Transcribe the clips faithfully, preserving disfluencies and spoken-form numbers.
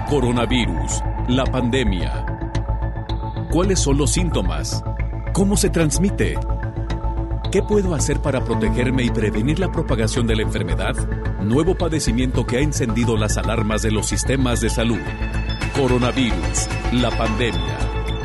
Coronavirus, la pandemia. ¿Cuáles son los síntomas? ¿Cómo se transmite? ¿Qué puedo hacer para protegerme y prevenir la propagación de la enfermedad? Nuevo padecimiento que ha encendido las alarmas de los sistemas de salud. Coronavirus, la pandemia.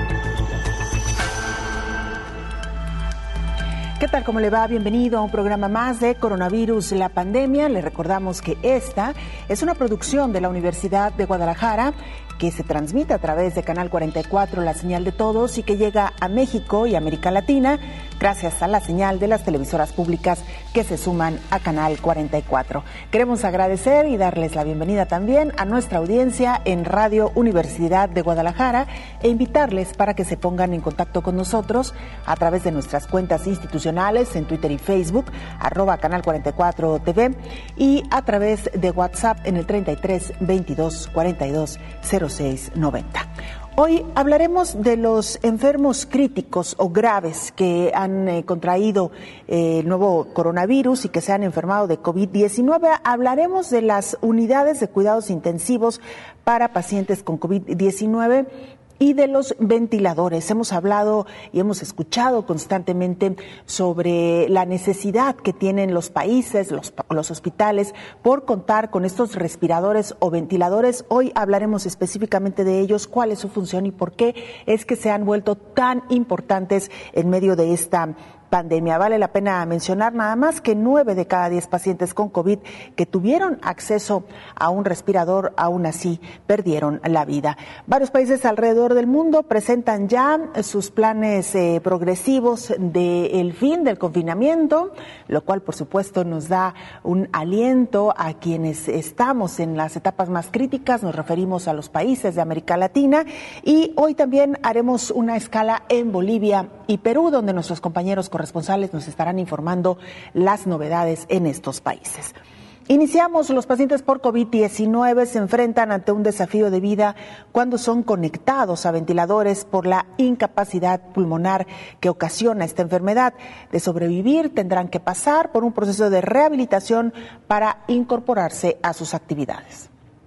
¿Qué tal? ¿Cómo le va? Bienvenido a un programa más de Coronavirus, la pandemia. Le recordamos que esta es una producción de la Universidad de Guadalajara que se transmite a través de Canal cuarenta y cuatro, la señal de todos, y que llega a México y América Latina gracias a la señal de las televisoras públicas que se suman a Canal cuarenta y cuatro. Queremos agradecer y darles la bienvenida también a nuestra audiencia en Radio Universidad de Guadalajara e invitarles para que se pongan en contacto con nosotros a través de nuestras cuentas institucionales en Twitter y Facebook, arroba Canal cuarenta y cuatro T V, y a través de WhatsApp en el treinta y tres, veintidós, cuarenta y dos, cero seis noventa. Hoy hablaremos de los enfermos críticos o graves que han eh, contraído eh, el nuevo coronavirus y que se han enfermado de COVID diecinueve. Hablaremos de las unidades de cuidados intensivos para pacientes con COVID diecinueve y de los ventiladores. Hemos hablado y hemos escuchado constantemente sobre la necesidad que tienen los países, los, los hospitales, por contar con estos respiradores o ventiladores. Hoy hablaremos específicamente de ellos, cuál es su función y por qué es que se han vuelto tan importantes en medio de esta pandemia. Vale la pena mencionar nada más que nueve de cada diez pacientes con COVID que tuvieron acceso a un respirador, aún así perdieron la vida. Varios países alrededor del mundo presentan ya sus planes eh, progresivos del fin del confinamiento, lo cual por supuesto nos da un aliento a quienes estamos en las etapas más críticas. Nos referimos a los países de América Latina, y hoy también haremos una escala en Bolivia y Perú, donde nuestros compañeros corresponsales nos estarán informando las novedades en estos países. Iniciamos. Los pacientes por COVID diecinueve se enfrentan ante un desafío de vida cuando son conectados a ventiladores por la incapacidad pulmonar que ocasiona esta enfermedad. De sobrevivir, tendrán que pasar por un proceso de rehabilitación para incorporarse a sus actividades.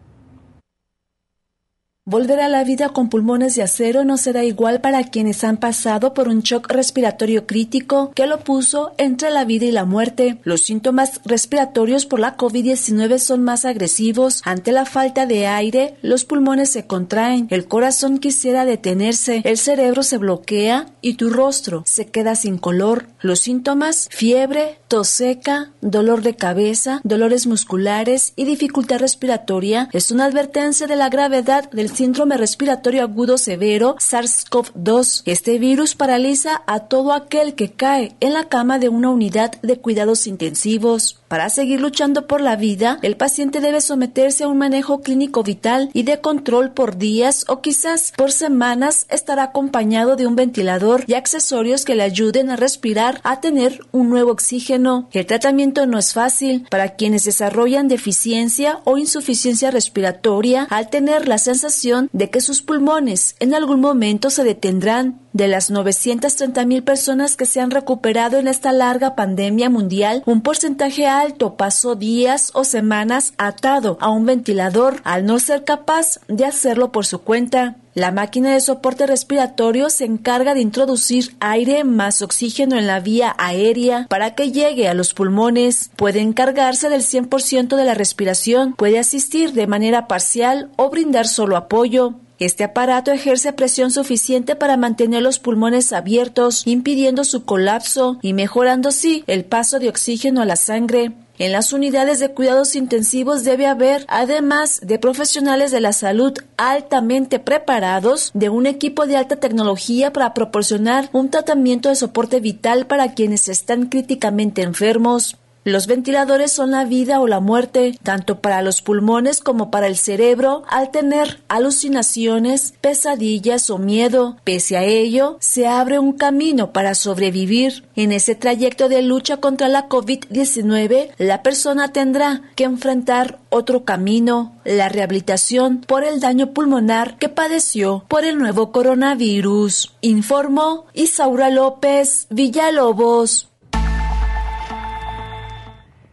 Volver a la vida con pulmones de acero no será igual para quienes han pasado por un shock respiratorio crítico que lo puso entre la vida y la muerte. Los síntomas respiratorios por la COVID diecinueve son más agresivos. Ante la falta de aire, los pulmones se contraen, el corazón quisiera detenerse, el cerebro se bloquea y tu rostro se queda sin color. Los síntomas: fiebre, tos seca, dolor de cabeza, dolores musculares y dificultad respiratoria es una advertencia de la gravedad del síndrome respiratorio agudo severo SARS-CoV dos. Este virus paraliza a todo aquel que cae en la cama de una unidad de cuidados intensivos. Para seguir luchando por la vida, el paciente debe someterse a un manejo clínico vital y de control por días o quizás por semanas. Estará acompañado de un ventilador y accesorios que le ayuden a respirar, a tener un nuevo oxígeno. El tratamiento no es fácil para quienes desarrollan deficiencia o insuficiencia respiratoria al tener la sensación de que sus pulmones en algún momento se detendrán. De las novecientas treinta mil personas que se han recuperado en esta larga pandemia mundial, un porcentaje alto pasó días o semanas atado a un ventilador al no ser capaz de hacerlo por su cuenta. La máquina de soporte respiratorio se encarga de introducir aire más oxígeno en la vía aérea para que llegue a los pulmones. Puede encargarse del cien por ciento de la respiración, puede asistir de manera parcial o brindar solo apoyo. Este aparato ejerce presión suficiente para mantener los pulmones abiertos, impidiendo su colapso y mejorando así el paso de oxígeno a la sangre. En las unidades de cuidados intensivos debe haber, además de profesionales de la salud altamente preparados, de un equipo de alta tecnología para proporcionar un tratamiento de soporte vital para quienes están críticamente enfermos. Los ventiladores son la vida o la muerte, tanto para los pulmones como para el cerebro, al tener alucinaciones, pesadillas o miedo. Pese a ello, se abre un camino para sobrevivir. En ese trayecto de lucha contra la COVID diecinueve, la persona tendrá que enfrentar otro camino, la rehabilitación por el daño pulmonar que padeció por el nuevo coronavirus. Informó Isaura López Villalobos.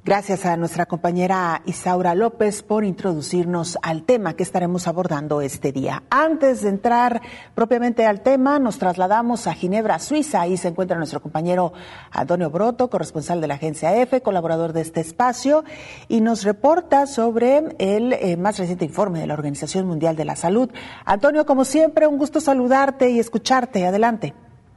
Gracias a nuestra compañera Isaura López por introducirnos al tema que estaremos abordando este día. Antes de entrar propiamente al tema, nos trasladamos a Ginebra, Suiza. Ahí se encuentra nuestro compañero Antonio Broto, corresponsal de la agencia EFE, colaborador de este espacio, y nos reporta sobre el eh, más reciente informe de la Organización Mundial de la Salud. Antonio, como siempre, un gusto saludarte y escucharte. Adelante.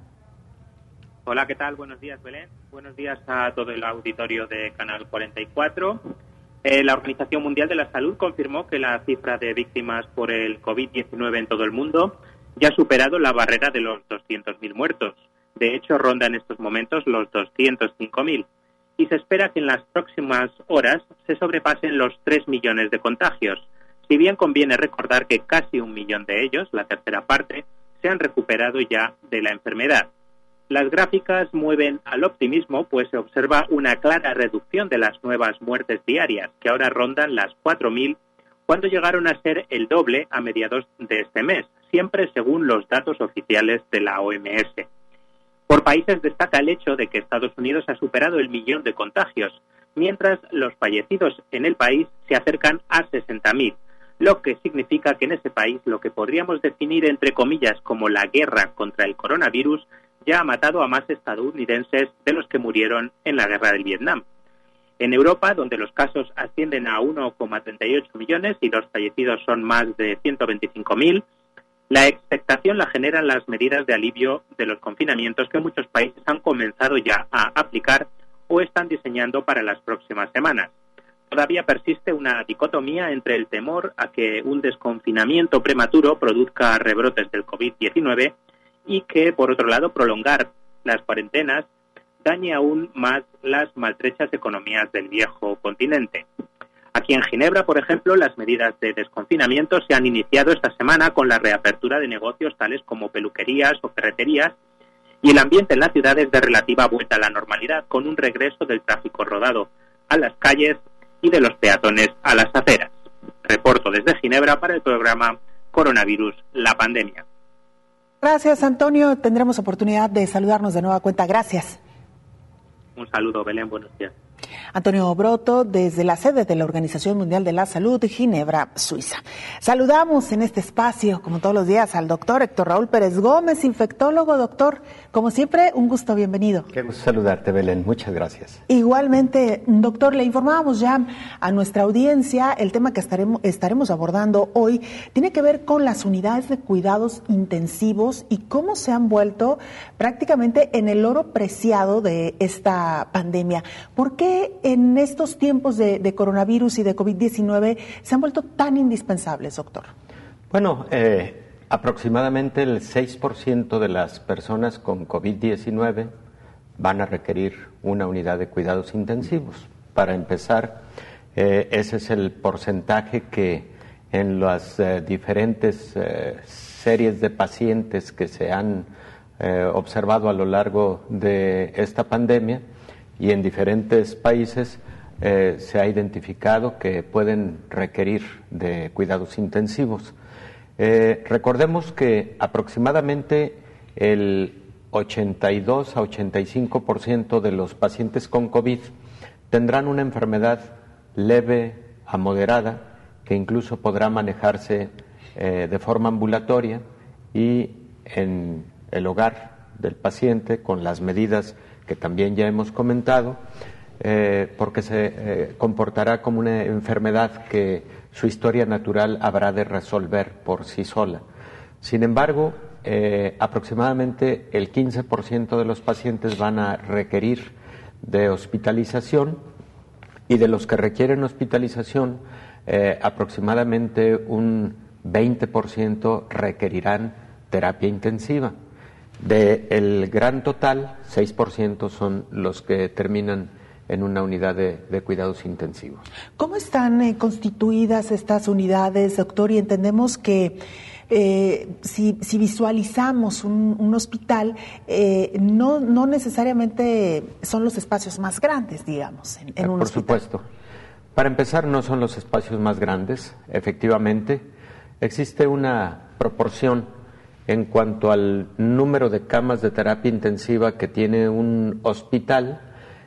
Hola, ¿qué tal? Buenos días, Belén. Buenos días a todo el auditorio de Canal cuarenta y cuatro. Eh, la Organización Mundial de la Salud confirmó que la cifra de víctimas por el COVID diecinueve en todo el mundo ya ha superado la barrera de los doscientos mil muertos. De hecho, ronda en estos momentos los doscientos cinco mil. Y se espera que en las próximas horas se sobrepasen los tres millones de contagios. Si bien conviene recordar que casi un millón de ellos, la tercera parte, se han recuperado ya de la enfermedad. Las gráficas mueven al optimismo, pues se observa una clara reducción de las nuevas muertes diarias, que ahora rondan las cuatro mil, cuando llegaron a ser el doble a mediados de este mes, siempre según los datos oficiales de la O M S. Por países destaca el hecho de que Estados Unidos ha superado el millón de contagios, mientras los fallecidos en el país se acercan a sesenta mil, lo que significa que en ese país lo que podríamos definir entre comillas como la guerra contra el coronavirus ya ha matado a más estadounidenses de los que murieron en la guerra del Vietnam. En Europa, donde los casos ascienden a uno coma treinta y ocho millones y los fallecidos son más de ciento veinticinco mil, la expectación la generan las medidas de alivio de los confinamientos que muchos países han comenzado ya a aplicar o están diseñando para las próximas semanas. Todavía persiste una dicotomía entre el temor a que un desconfinamiento prematuro produzca rebrotes del COVID diecinueve y que, por otro lado, prolongar las cuarentenas dañe aún más las maltrechas economías del viejo continente. Aquí en Ginebra, por ejemplo, las medidas de desconfinamiento se han iniciado esta semana con la reapertura de negocios tales como peluquerías o ferreterías, y el ambiente en la ciudad es de relativa vuelta a la normalidad, con un regreso del tráfico rodado a las calles y de los peatones a las aceras. Reporto desde Ginebra para el programa Coronavirus, la pandemia. Gracias, Antonio. Tendremos oportunidad de saludarnos de nueva cuenta. Gracias. Un saludo, Belén. Buenos días. Antonio Broto, desde la sede de la Organización Mundial de la Salud, Ginebra, Suiza. Saludamos en este espacio, como todos los días, al doctor Héctor Raúl Pérez Gómez, infectólogo. Doctor, como siempre, un gusto, bienvenido. Qué gusto saludarte, Belén. Muchas gracias. Igualmente, doctor, le informábamos ya a nuestra audiencia, el tema que estaremos, estaremos abordando hoy tiene que ver con las unidades de cuidados intensivos y cómo se han vuelto prácticamente en el oro preciado de esta pandemia. ¿Por qué en estos tiempos de, de coronavirus y de COVID diecinueve se han vuelto tan indispensables, doctor? Bueno, eh, aproximadamente el seis por ciento de las personas con COVID diecinueve van a requerir una unidad de cuidados intensivos. Para empezar, eh, ese es el porcentaje que en las eh, diferentes eh, series de pacientes que se han eh, observado a lo largo de esta pandemia, y en diferentes países eh, se ha identificado que pueden requerir de cuidados intensivos. Eh, recordemos que aproximadamente el ochenta y dos a ochenta y cinco por ciento de los pacientes con COVID tendrán una enfermedad leve a moderada que incluso podrá manejarse eh, de forma ambulatoria y en el hogar del paciente con las medidas que también ya hemos comentado, eh, porque se eh, comportará como una enfermedad que su historia natural habrá de resolver por sí sola. Sin embargo, eh, aproximadamente el quince por ciento de los pacientes van a requerir de hospitalización y de los que requieren hospitalización, eh, aproximadamente un veinte por ciento requerirán terapia intensiva. Del gran total, seis por ciento son los que terminan en una unidad de, de cuidados intensivos. ¿Cómo están eh, constituidas estas unidades, doctor? Y entendemos que eh, si, si visualizamos un, un hospital, eh, no, no necesariamente son los espacios más grandes, digamos, en, en un Por hospital. supuesto. Para empezar, no son los espacios más grandes, efectivamente. Existe una proporción en cuanto al número de camas de terapia intensiva que tiene un hospital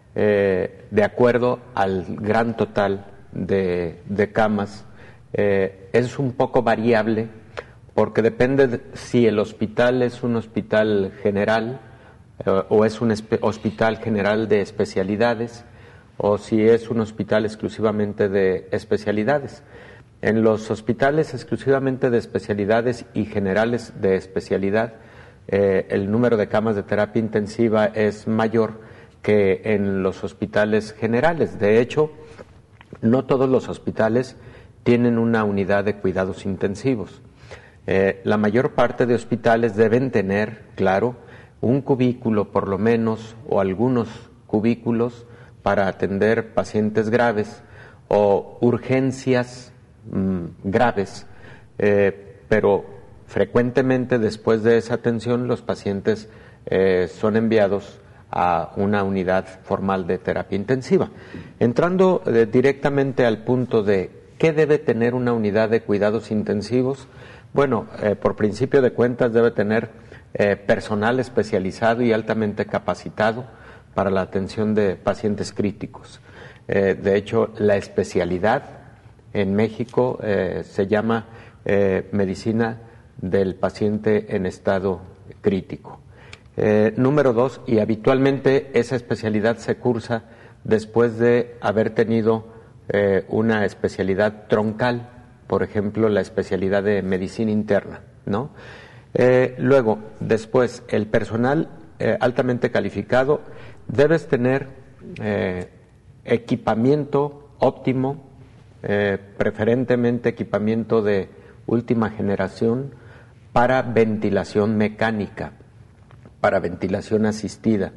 eh, de acuerdo al gran total de, de camas. Eh, es un poco variable porque depende de si el hospital es un hospital general eh, o es un hospital general de especialidades o si es un hospital exclusivamente de especialidades. En los hospitales exclusivamente de especialidades y generales de especialidad, eh, el número de camas de terapia intensiva es mayor que en los hospitales generales. De hecho, no todos los hospitales tienen una unidad de cuidados intensivos. Eh, la mayor parte de hospitales deben tener, claro, un cubículo por lo menos o algunos cubículos para atender pacientes graves o urgencias mmm, graves, eh, pero frecuentemente después de esa atención los pacientes eh, son enviados a una unidad formal de terapia intensiva. Entrando eh, directamente al punto de qué debe tener una unidad de cuidados intensivos, bueno, eh, por principio de cuentas debe tener eh, personal especializado y altamente capacitado para la atención de pacientes críticos. Eh, de hecho, la especialidad en México eh, se llama eh, medicina del paciente en estado crítico. Eh, número dos, y habitualmente esa especialidad se cursa después de haber tenido eh, una especialidad troncal, por ejemplo, la especialidad de medicina interna, ¿no? Eh, luego, después, el personal eh, altamente calificado, debes tener eh, equipamiento óptimo, eh, preferentemente equipamiento de última generación para ventilación mecánica, para ventilación asistida.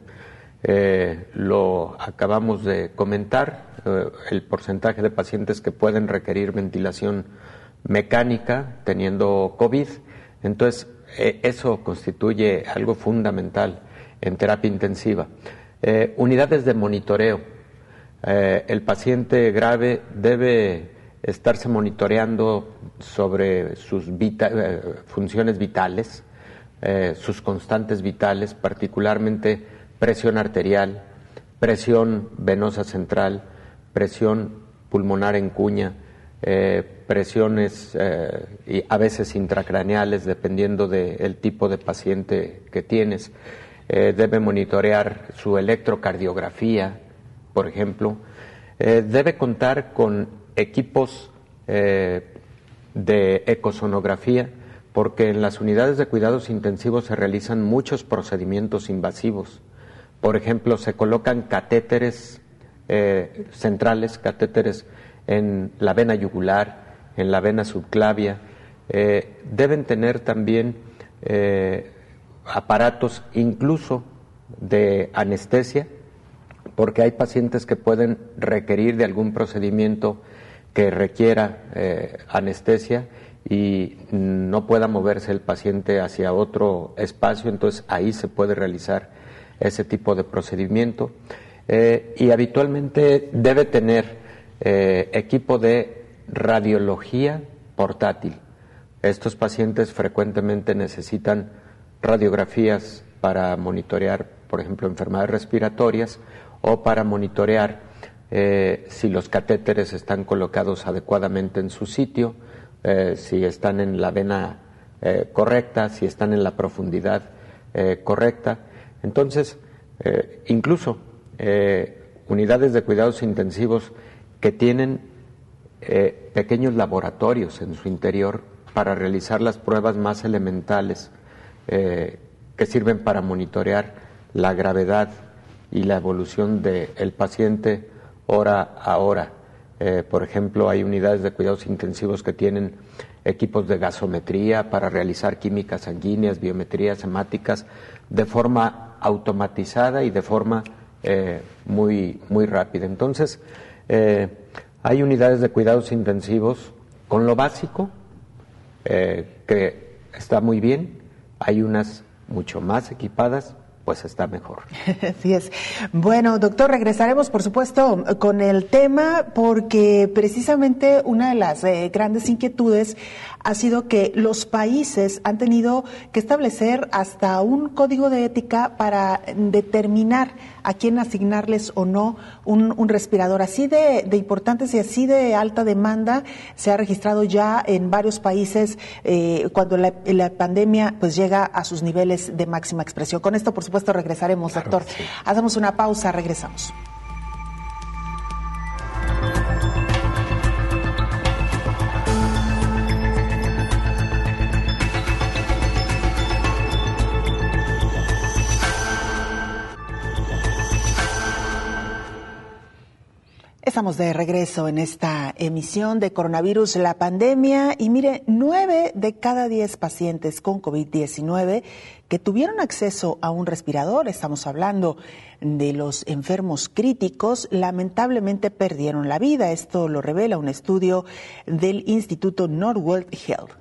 Eh, lo acabamos de comentar, eh, el porcentaje de pacientes que pueden requerir ventilación mecánica teniendo COVID. Entonces, eh, eso constituye algo fundamental en terapia intensiva. Eh, unidades de monitoreo. Eh, el paciente grave debe estarse monitoreando sobre sus vita- eh, funciones vitales, eh, sus constantes vitales, particularmente presión arterial, presión venosa central, presión pulmonar en cuña, eh, presiones eh, y a veces intracraneales, dependiendo del tipo de paciente que tienes. Eh, debe monitorear su electrocardiografía, por ejemplo. Eh, debe contar con equipos eh, de ecosonografía, porque en las unidades de cuidados intensivos se realizan muchos procedimientos invasivos. Por ejemplo, se colocan catéteres eh, centrales, catéteres en la vena yugular, en la vena subclavia. Eh, deben tener también eh, aparatos incluso de anestesia, porque hay pacientes que pueden requerir de algún procedimiento que requiera eh, anestesia y no pueda moverse el paciente hacia otro espacio, entonces ahí se puede realizar ese tipo de procedimiento. Eh, y habitualmente debe tener eh, equipo de radiología portátil. Estos pacientes frecuentemente necesitan radiografías para monitorear, por ejemplo, enfermedades respiratorias o para monitorear eh, si los catéteres están colocados adecuadamente en su sitio, eh, si están en la vena eh, correcta, si están en la profundidad eh, correcta. Entonces, eh, incluso eh, unidades de cuidados intensivos que tienen eh, pequeños laboratorios en su interior para realizar las pruebas más elementales eh, que sirven para monitorear la gravedad y la evolución del paciente hora a hora. Eh, por ejemplo, hay unidades de cuidados intensivos que tienen equipos de gasometría para realizar químicas sanguíneas, biometrías hemáticas de forma automatizada y de forma eh, muy, muy rápida. Entonces, eh, hay unidades de cuidados intensivos con lo básico, eh, que está muy bien. Hay unas mucho más equipadas pues está mejor. Así es. Bueno, doctor, regresaremos, por supuesto, con el tema, porque precisamente una de las eh, grandes inquietudes ha sido que los países han tenido que establecer hasta un código de ética para determinar a quién asignarles o no un, un respirador. Así de, de importantes y así de alta demanda se ha registrado ya en varios países eh, cuando la, la pandemia pues llega a sus niveles de máxima expresión. Con esto, por supuesto, regresaremos, claro, doctor. Sí. Hacemos una pausa, regresamos. Estamos de regreso en esta emisión de Coronavirus, la pandemia, y mire, nueve de cada diez pacientes con COVID diecinueve que tuvieron acceso a un respirador, estamos hablando de los enfermos críticos, lamentablemente perdieron la vida. Esto lo revela un estudio del Instituto Northwell Health.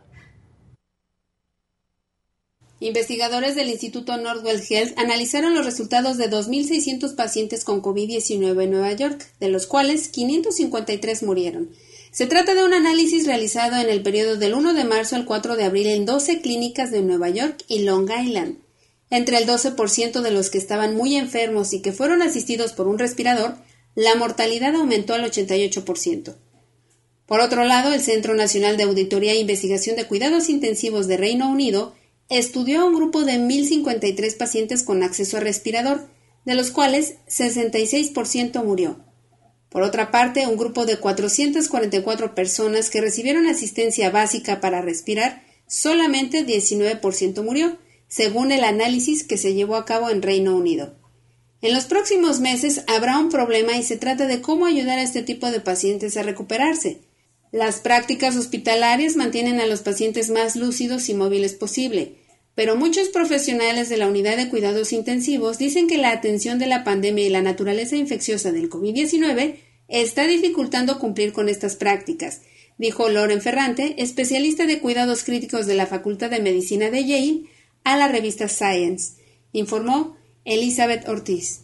Investigadores del Instituto Northwell Health analizaron los resultados de dos mil seiscientos pacientes con COVID diecinueve en Nueva York, de los cuales quinientos cincuenta y tres murieron. Se trata de un análisis realizado en el periodo del primero de marzo al cuatro de abril en doce clínicas de Nueva York y Long Island. Entre el doce por ciento de los que estaban muy enfermos y que fueron asistidos por un respirador, la mortalidad aumentó al ochenta y ocho por ciento. Por otro lado, el Centro Nacional de Auditoría e Investigación de Cuidados Intensivos de Reino Unido estudió a un grupo de mil cincuenta y tres pacientes con acceso a respirador, de los cuales sesenta y seis por ciento murió. Por otra parte, un grupo de cuatrocientas cuarenta y cuatro personas que recibieron asistencia básica para respirar, solamente diecinueve por ciento murió, según el análisis que se llevó a cabo en Reino Unido. En los próximos meses habrá un problema y se trata de cómo ayudar a este tipo de pacientes a recuperarse. Las prácticas hospitalarias mantienen a los pacientes más lúcidos y móviles posible, pero muchos profesionales de la unidad de cuidados intensivos dicen que la atención de la pandemia y la naturaleza infecciosa del COVID diecinueve está dificultando cumplir con estas prácticas, dijo Loren Ferrante, especialista de cuidados críticos de la Facultad de Medicina de Yale, a la revista Science, informó Elizabeth Ortiz.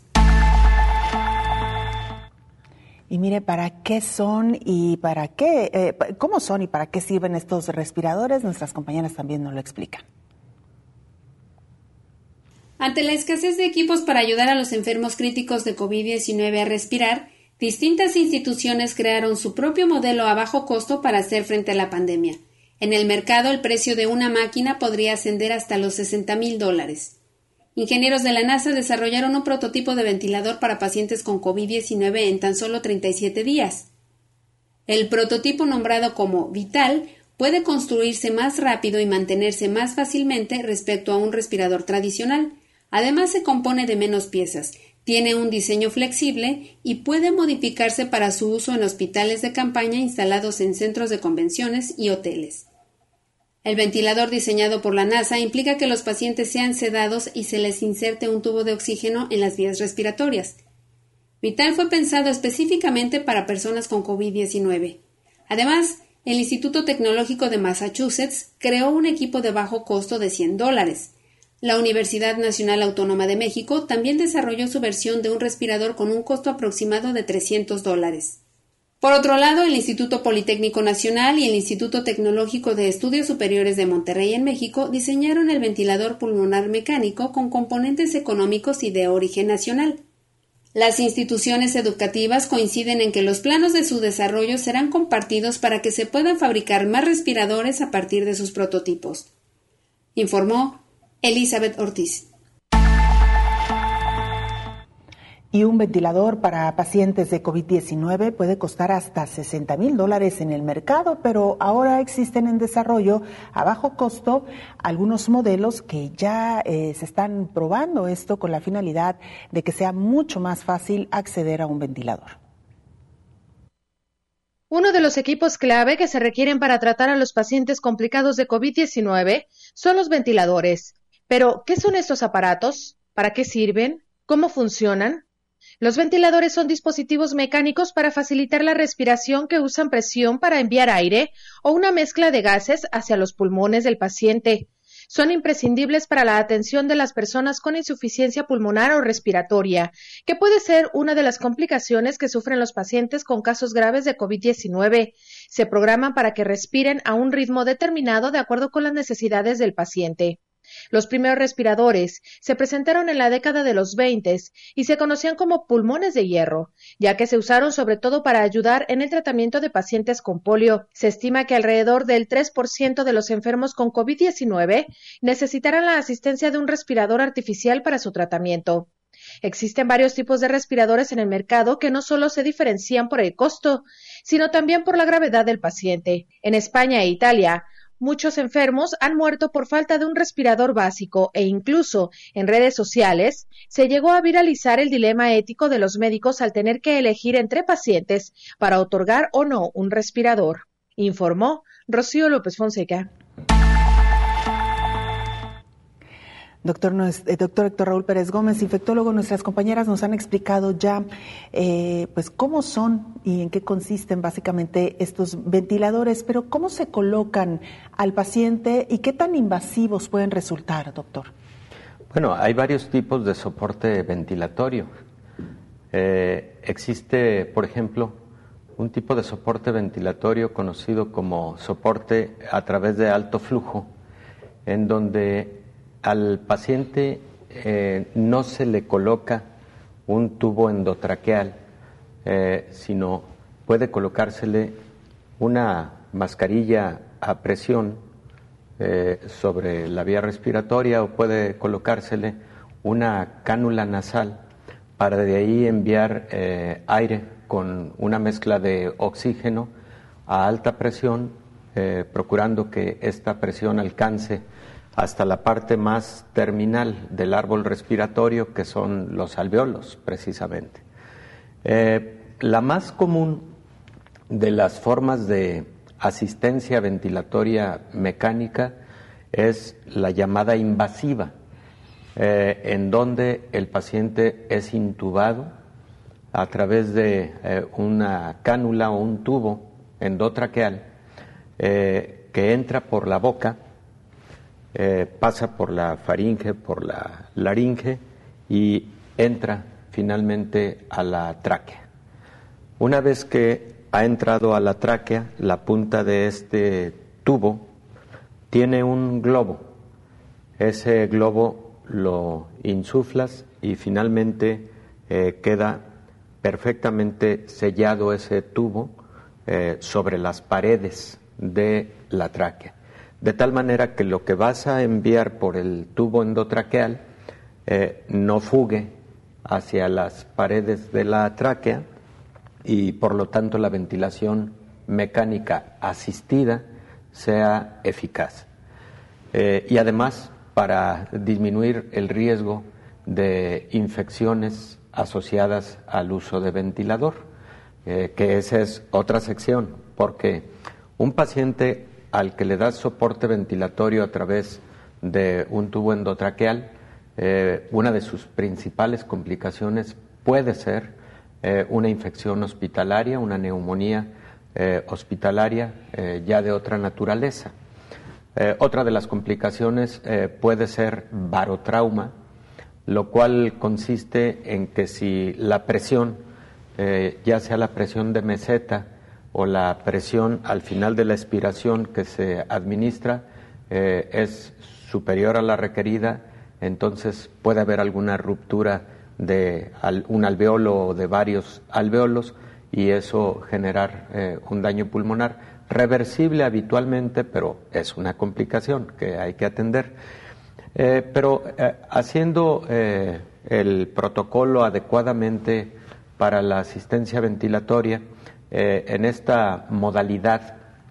Y mire, ¿para qué son y para qué, eh, cómo son y para qué sirven estos respiradores? Nuestras compañeras también nos lo explican. Ante la escasez de equipos para ayudar a los enfermos críticos de COVID diecinueve a respirar, distintas instituciones crearon su propio modelo a bajo costo para hacer frente a la pandemia. En el mercado, el precio de una máquina podría ascender hasta los sesenta mil dólares. Ingenieros de la NASA desarrollaron un prototipo de ventilador para pacientes con COVID diecinueve en tan solo treinta y siete días. El prototipo, nombrado como Vital, puede construirse más rápido y mantenerse más fácilmente respecto a un respirador tradicional. Además, se compone de menos piezas, tiene un diseño flexible y puede modificarse para su uso en hospitales de campaña instalados en centros de convenciones y hoteles. El ventilador diseñado por la NASA implica que los pacientes sean sedados y se les inserte un tubo de oxígeno en las vías respiratorias. Vital fue pensado específicamente para personas con COVID diecinueve. Además, el Instituto Tecnológico de Massachusetts creó un equipo de bajo costo de cien dólares. La Universidad Nacional Autónoma de México también desarrolló su versión de un respirador con un costo aproximado de trescientos dólares. Por otro lado, el Instituto Politécnico Nacional y el Instituto Tecnológico de Estudios Superiores de Monterrey en México diseñaron el ventilador pulmonar mecánico con componentes económicos y de origen nacional. Las instituciones educativas coinciden en que los planos de su desarrollo serán compartidos para que se puedan fabricar más respiradores a partir de sus prototipos, informó Elizabeth Ortiz. Y un ventilador para pacientes de COVID diecinueve puede costar hasta sesenta mil dólares en el mercado, pero ahora existen en desarrollo a bajo costo algunos modelos que ya eh, se están probando, esto con la finalidad de que sea mucho más fácil acceder a un ventilador. Uno de los equipos clave que se requieren para tratar a los pacientes complicados de COVID diecinueve son los ventiladores. Pero, ¿qué son estos aparatos? ¿Para qué sirven? ¿Cómo funcionan? Los ventiladores son dispositivos mecánicos para facilitar la respiración que usan presión para enviar aire o una mezcla de gases hacia los pulmones del paciente. son imprescindibles para la atención de las personas con insuficiencia pulmonar o respiratoria, que puede ser una de las complicaciones que sufren los pacientes con casos graves de COVID diecinueve. Se programan para que respiren a un ritmo determinado de acuerdo con las necesidades del paciente. Los primeros respiradores se presentaron en la década de los veinte y se conocían como pulmones de hierro, ya que se usaron sobre todo para ayudar en el tratamiento de pacientes con polio. Se estima que alrededor del tres por ciento de los enfermos con COVID diecinueve necesitarán la asistencia de un respirador artificial para su tratamiento. Existen varios tipos de respiradores en el mercado que no solo se diferencian por el costo, sino también por la gravedad del paciente. En España e Italia, muchos enfermos han muerto por falta de un respirador básico e incluso en redes sociales se llegó a viralizar el dilema ético de los médicos al tener que elegir entre pacientes para otorgar o no un respirador, informó Rocío López Fonseca. Doctor, doctor Héctor Raúl Pérez Gómez, infectólogo, nuestras compañeras nos han explicado ya eh, pues cómo son y en qué consisten básicamente estos ventiladores, pero cómo se colocan al paciente y qué tan invasivos pueden resultar, doctor. Bueno, hay varios tipos de soporte ventilatorio. Eh, existe, por ejemplo, un tipo de soporte ventilatorio conocido como soporte a través de alto flujo, en donde al paciente eh, no se le coloca un tubo endotraqueal, eh, sino puede colocársele una mascarilla a presión eh, sobre la vía respiratoria o puede colocársele una cánula nasal para de ahí enviar eh, aire con una mezcla de oxígeno a alta presión, eh, procurando que esta presión alcance hasta la parte más terminal del árbol respiratorio, que son los alveolos, precisamente. Eh, la más común de las formas de asistencia ventilatoria mecánica es la llamada invasiva, eh, en donde el paciente es intubado a través de eh, una cánula o un tubo endotraqueal eh, que entra por la boca, Eh, pasa por la faringe, por la laringe y entra finalmente a la tráquea. Una vez que ha entrado a la tráquea, la punta de este tubo tiene un globo. Ese globo lo insuflas y finalmente eh, queda perfectamente sellado ese tubo eh, sobre las paredes de la tráquea. De tal manera que lo que vas a enviar por el tubo endotraqueal eh, no fugue hacia las paredes de la tráquea y por lo tanto la ventilación mecánica asistida sea eficaz. Eh, y además para disminuir el riesgo de infecciones asociadas al uso de ventilador, eh, que esa es otra sección, porque un paciente al que le das soporte ventilatorio a través de un tubo endotraqueal, eh, una de sus principales complicaciones puede ser eh, una infección hospitalaria, una neumonía eh, hospitalaria eh, ya de otra naturaleza. Eh, otra de las complicaciones eh, puede ser barotrauma, lo cual consiste en que si la presión, eh, ya sea la presión de meseta, o la presión al final de la expiración que se administra eh, es superior a la requerida, entonces puede haber alguna ruptura de al, un alveolo o de varios alveolos y eso generar eh, un daño pulmonar reversible habitualmente, pero es una complicación que hay que atender. Eh, pero eh, haciendo eh, el protocolo adecuadamente para la asistencia ventilatoria, Eh, en esta modalidad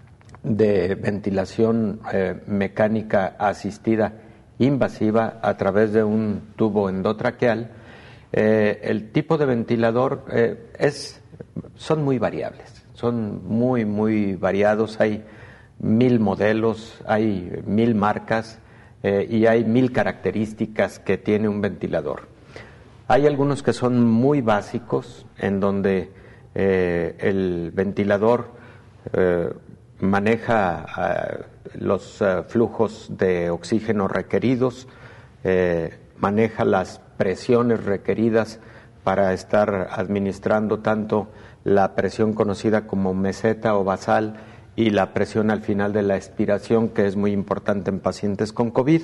de ventilación eh, mecánica asistida invasiva a través de un tubo endotraqueal, eh, el tipo de ventilador eh, es, son muy variables, son muy, muy variados. Hay mil modelos, hay mil marcas eh, y hay mil características que tiene un ventilador. Hay algunos que son muy básicos, en donde Eh, el ventilador eh, maneja uh, los uh, flujos de oxígeno requeridos, eh, maneja las presiones requeridas para estar administrando tanto la presión conocida como meseta o basal y la presión al final de la expiración, que es muy importante en pacientes con COVID,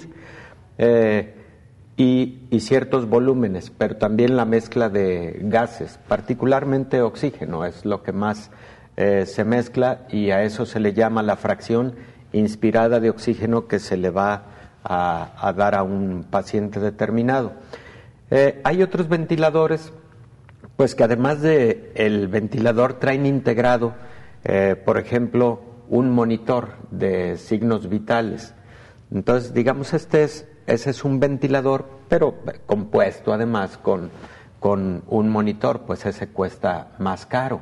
eh, y, y ciertos volúmenes, pero también la mezcla de gases, particularmente oxígeno, es lo que más eh, se mezcla, y a eso se le llama la fracción inspirada de oxígeno que se le va a, a dar a un paciente determinado. Eh, hay otros ventiladores, pues que además de el ventilador traen integrado, eh, por ejemplo, un monitor de signos vitales. Entonces, digamos, este es, ese es un ventilador, pero compuesto además con, con un monitor, pues ese cuesta más caro.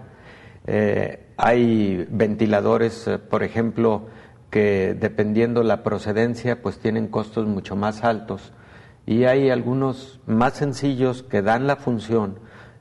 Eh, hay ventiladores, eh, por ejemplo, que dependiendo la procedencia, pues tienen costos mucho más altos. Y hay algunos más sencillos que dan la función,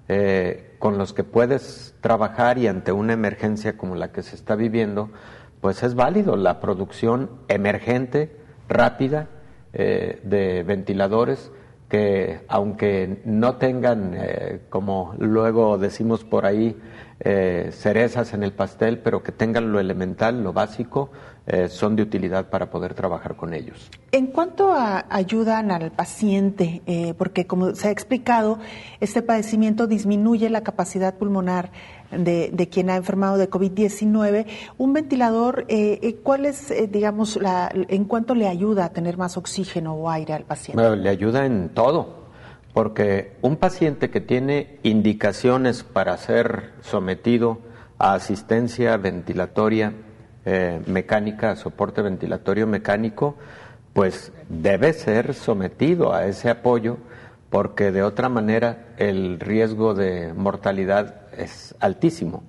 eh, con los que puedes trabajar, y ante una emergencia como la que se está viviendo, pues es válido la producción emergente, rápida, eh, de ventiladores que, aunque no tengan, eh, como luego decimos por ahí, eh, cerezas en el pastel, pero que tengan lo elemental, lo básico, eh, son de utilidad para poder trabajar con ellos. En cuanto a ayudan al paciente, eh, porque como se ha explicado, este padecimiento disminuye la capacidad pulmonar de, de quien ha enfermado de COVID diecinueve, un ventilador, eh, ¿cuál es, eh, digamos, la, en cuánto le ayuda a tener más oxígeno o aire al paciente? Bueno, le ayuda en todo, porque un paciente que tiene indicaciones para ser sometido a asistencia ventilatoria eh, mecánica, a soporte ventilatorio mecánico, pues debe ser sometido a ese apoyo, porque de otra manera el riesgo de mortalidad es altísimo.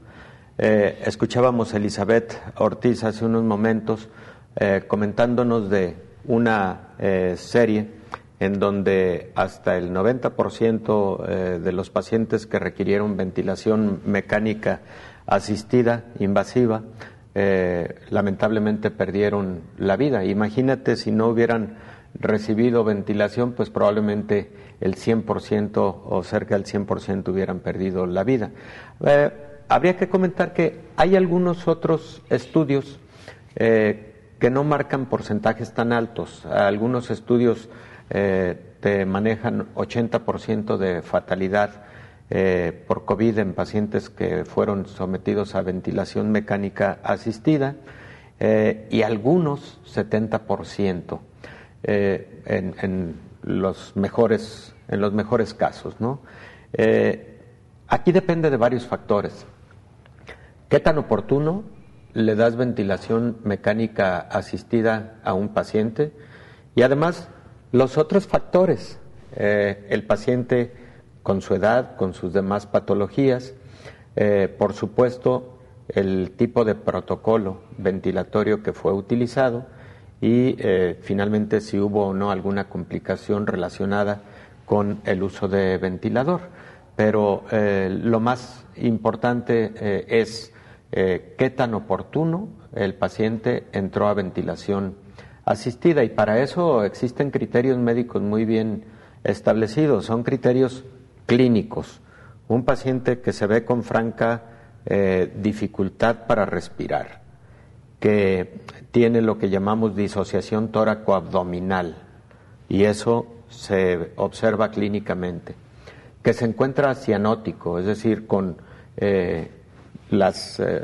Eh, escuchábamos a Elizabeth Ortiz hace unos momentos eh, comentándonos de una eh, serie en donde hasta el noventa por ciento eh, de los pacientes que requirieron ventilación mecánica asistida, invasiva, eh, lamentablemente perdieron la vida. Imagínate si no hubieran recibido ventilación, pues probablemente el cien por ciento o cerca del cien por ciento hubieran perdido la vida. Eh, habría que comentar que hay algunos otros estudios eh, que no marcan porcentajes tan altos. Algunos estudios eh, te manejan ochenta por ciento de fatalidad eh, por COVID en pacientes que fueron sometidos a ventilación mecánica asistida, eh, y algunos setenta por ciento. Eh, en, en los mejores en los mejores casos, ¿no? Eh, aquí depende de varios factores. ¿Qué tan oportuno le das ventilación mecánica asistida a un paciente? Y además, los otros factores, eh, el paciente con su edad, con sus demás patologías, eh, por supuesto, el tipo de protocolo ventilatorio que fue utilizado, y eh, finalmente si hubo o no alguna complicación relacionada con el uso de ventilador. Pero eh, lo más importante eh, es eh, qué tan oportuno el paciente entró a ventilación asistida, y para eso existen criterios médicos muy bien establecidos, son criterios clínicos. Un paciente que se ve con franca eh, dificultad para respirar, que tiene lo que llamamos disociación tóraco-abdominal, y eso se observa clínicamente, que se encuentra cianótico, es decir, con eh, las eh,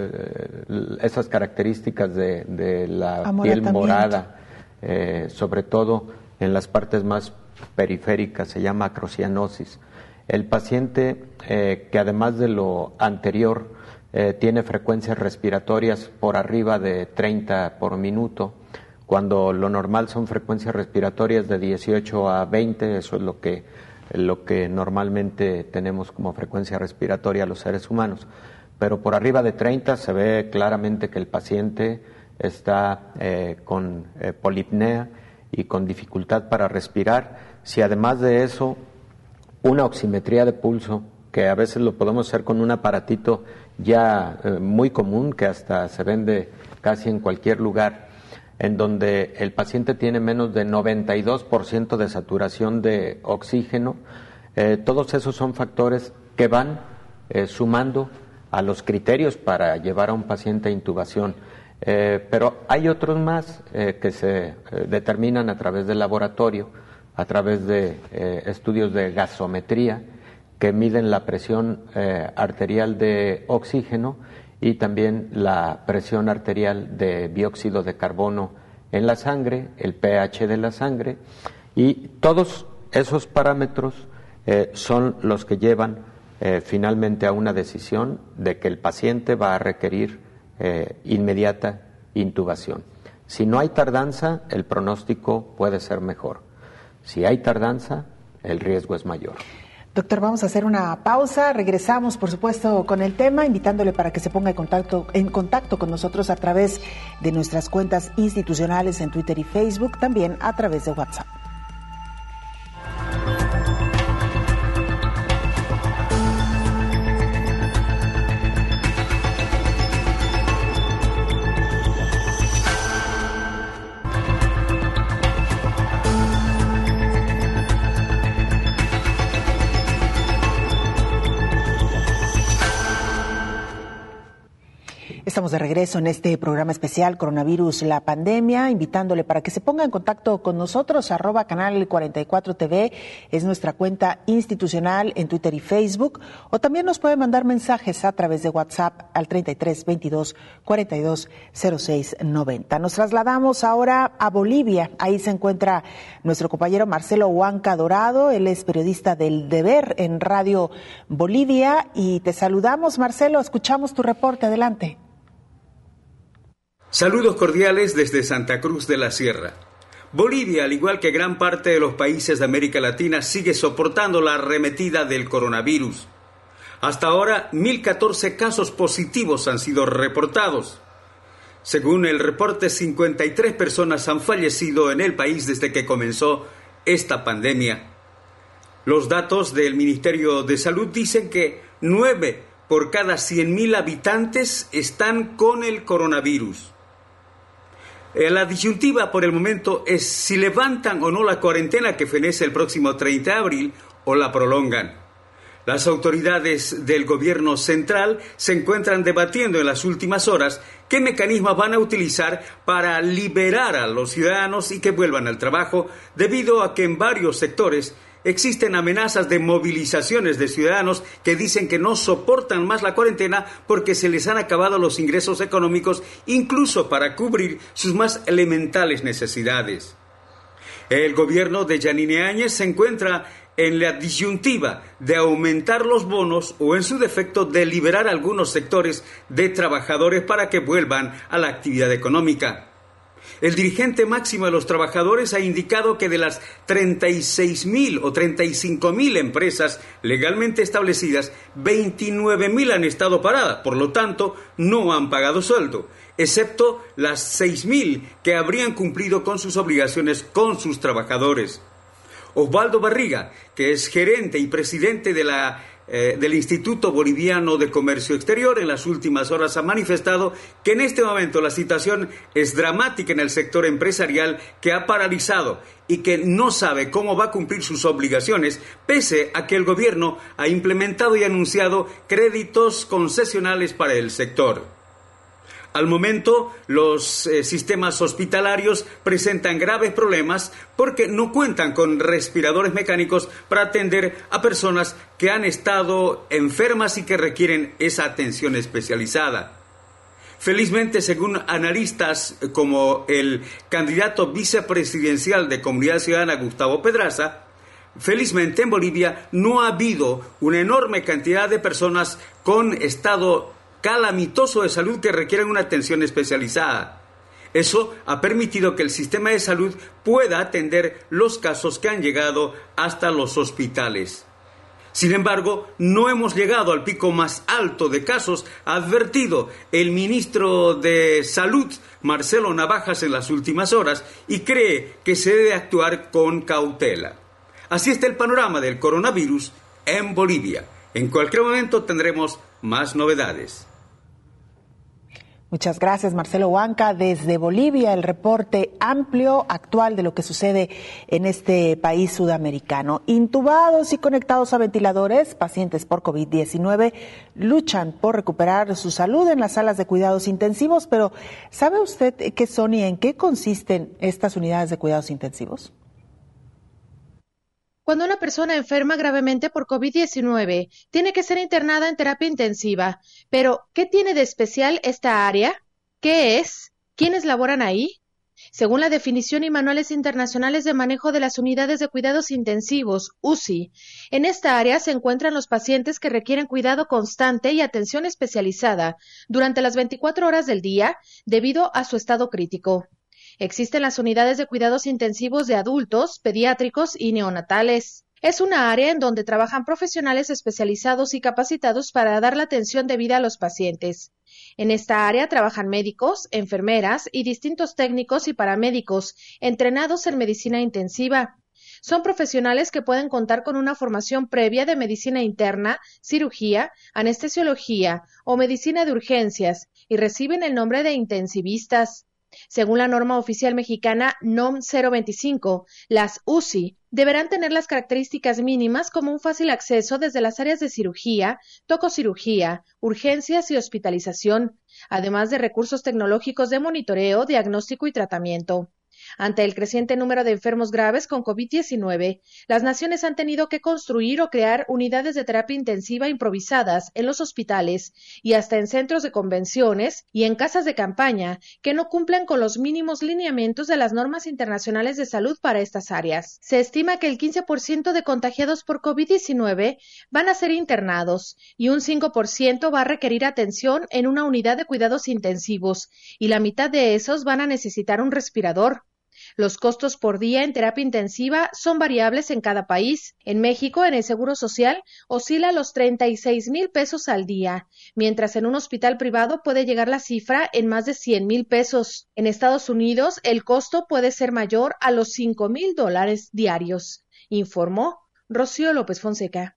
eh, esas características de, de la piel morada, eh, sobre todo en las partes más periféricas, se llama acrocianosis. El paciente eh, que además de lo anterior eh, tiene frecuencias respiratorias por arriba de treinta por minuto, cuando lo normal son frecuencias respiratorias de dieciocho a veinte, eso es lo que, lo que normalmente tenemos como frecuencia respiratoria los seres humanos. Pero por arriba de treinta se ve claramente que el paciente está eh, con eh, polipnea y con dificultad para respirar. Si además de eso una oximetría de pulso que a veces lo podemos hacer con un aparatito ya eh, muy común, que hasta se vende casi en cualquier lugar, en donde el paciente tiene menos de noventa y dos por ciento de saturación de oxígeno. Eh, todos esos son factores que van eh, sumando a los criterios para llevar a un paciente a intubación. Eh, pero hay otros más eh, que se eh, determinan a través del laboratorio, a través de eh, estudios de gasometría que miden la presión eh, arterial de oxígeno y también la presión arterial de dióxido de carbono en la sangre, el pH de la sangre, y todos esos parámetros eh, son los que llevan eh, finalmente a una decisión de que el paciente va a requerir eh, inmediata intubación. Si no hay tardanza, el pronóstico puede ser mejor. Si hay tardanza, el riesgo es mayor. Doctor, vamos a hacer una pausa. Regresamos, por supuesto, con el tema, invitándole para que se ponga en contacto, en contacto con nosotros a través de nuestras cuentas institucionales en Twitter y Facebook, también a través de WhatsApp. Estamos de regreso en este programa especial Coronavirus, la pandemia, invitándole para que se ponga en contacto con nosotros, arroba canal cuarenta y cuatro T V, es nuestra cuenta institucional en Twitter y Facebook, o también nos puede mandar mensajes a través de WhatsApp al treinta y tres veintidós cuarenta y dos cero seis noventa. Nos trasladamos ahora a Bolivia, ahí se encuentra nuestro compañero Marcelo Huanca Dorado, él es periodista del Deber en Radio Bolivia, y te saludamos, Marcelo, escuchamos tu reporte, adelante. Saludos cordiales desde Santa Cruz de la Sierra. Bolivia, al igual que gran parte de los países de América Latina, sigue soportando la arremetida del coronavirus. Hasta ahora, mil catorce casos positivos han sido reportados. Según el reporte, cincuenta y tres personas han fallecido en el país desde que comenzó esta pandemia. Los datos del Ministerio de Salud dicen que nueve por cada cien mil habitantes están con el coronavirus. La disyuntiva por el momento es si levantan o no la cuarentena que fenece el próximo treinta de abril o la prolongan. Las autoridades del gobierno central se encuentran debatiendo en las últimas horas qué mecanismos van a utilizar para liberar a los ciudadanos y que vuelvan al trabajo, debido a que en varios sectores existen amenazas de movilizaciones de ciudadanos que dicen que no soportan más la cuarentena porque se les han acabado los ingresos económicos, incluso para cubrir sus más elementales necesidades. El gobierno de Yanine Áñez se encuentra en la disyuntiva de aumentar los bonos o, en su defecto, de liberar algunos sectores de trabajadores para que vuelvan a la actividad económica. El dirigente máximo de los trabajadores ha indicado que de las treinta y seis mil o treinta y cinco mil empresas legalmente establecidas, veintinueve mil han estado paradas, por lo tanto no han pagado sueldo, excepto las seis mil que habrían cumplido con sus obligaciones con sus trabajadores. Osvaldo Barriga, que es gerente y presidente de la Eh, del Instituto Boliviano de Comercio Exterior, en las últimas horas ha manifestado que en este momento la situación es dramática en el sector empresarial, que ha paralizado y que no sabe cómo va a cumplir sus obligaciones, pese a que el gobierno ha implementado y anunciado créditos concesionales para el sector. Al momento, los eh, sistemas hospitalarios presentan graves problemas porque no cuentan con respiradores mecánicos para atender a personas que han estado enfermas y que requieren esa atención especializada. Felizmente, según analistas como el candidato vicepresidencial de Comunidad Ciudadana, Gustavo Pedraza, felizmente en Bolivia no ha habido una enorme cantidad de personas con estado calamitoso de salud que requieren una atención especializada. Eso ha permitido que el sistema de salud pueda atender los casos que han llegado hasta los hospitales. Sin embargo, no hemos llegado al pico más alto de casos, ha advertido el ministro de Salud, Marcelo Navajas, en las últimas horas, y cree que se debe actuar con cautela. Así está el panorama del coronavirus en Bolivia. En cualquier momento tendremos más novedades. Muchas gracias, Marcelo Huanca. Desde Bolivia, el reporte amplio, actual de lo que sucede en este país sudamericano. Intubados y conectados a ventiladores, pacientes por COVID diecinueve luchan por recuperar su salud en las salas de cuidados intensivos, pero ¿sabe usted qué son y en qué consisten estas unidades de cuidados intensivos? Cuando una persona enferma gravemente por COVID diecinueve, tiene que ser internada en terapia intensiva. Pero, ¿qué tiene de especial esta área? ¿Qué es? ¿Quiénes laboran ahí? Según la definición y manuales internacionales de manejo de las unidades de cuidados intensivos, U C I, en esta área se encuentran los pacientes que requieren cuidado constante y atención especializada durante las veinticuatro horas del día debido a su estado crítico. Existen las unidades de cuidados intensivos de adultos, pediátricos y neonatales. Es una área en donde trabajan profesionales especializados y capacitados para dar la atención debida a los pacientes. En esta área trabajan médicos, enfermeras y distintos técnicos y paramédicos entrenados en medicina intensiva. Son profesionales que pueden contar con una formación previa de medicina interna, cirugía, anestesiología o medicina de urgencias y reciben el nombre de intensivistas. Según la norma oficial mexicana N O M cero veinticinco, las U C I deberán tener las características mínimas como un fácil acceso desde las áreas de cirugía, tococirugía, urgencias y hospitalización, además de recursos tecnológicos de monitoreo, diagnóstico y tratamiento. Ante el creciente número de enfermos graves con COVID diecinueve, las naciones han tenido que construir o crear unidades de terapia intensiva improvisadas en los hospitales y hasta en centros de convenciones y en casas de campaña que no cumplen con los mínimos lineamientos de las normas internacionales de salud para estas áreas. Se estima que el quince por ciento de contagiados por COVID diecinueve van a ser internados y un cinco por ciento va a requerir atención en una unidad de cuidados intensivos y la mitad de esos van a necesitar un respirador. Los costos por día en terapia intensiva son variables en cada país. En México, en el Seguro Social, oscila los treinta y seis mil pesos al día, mientras en un hospital privado puede llegar la cifra en más de cien mil pesos. En Estados Unidos, el costo puede ser mayor a los cinco mil dólares diarios, informó Rocío López Fonseca.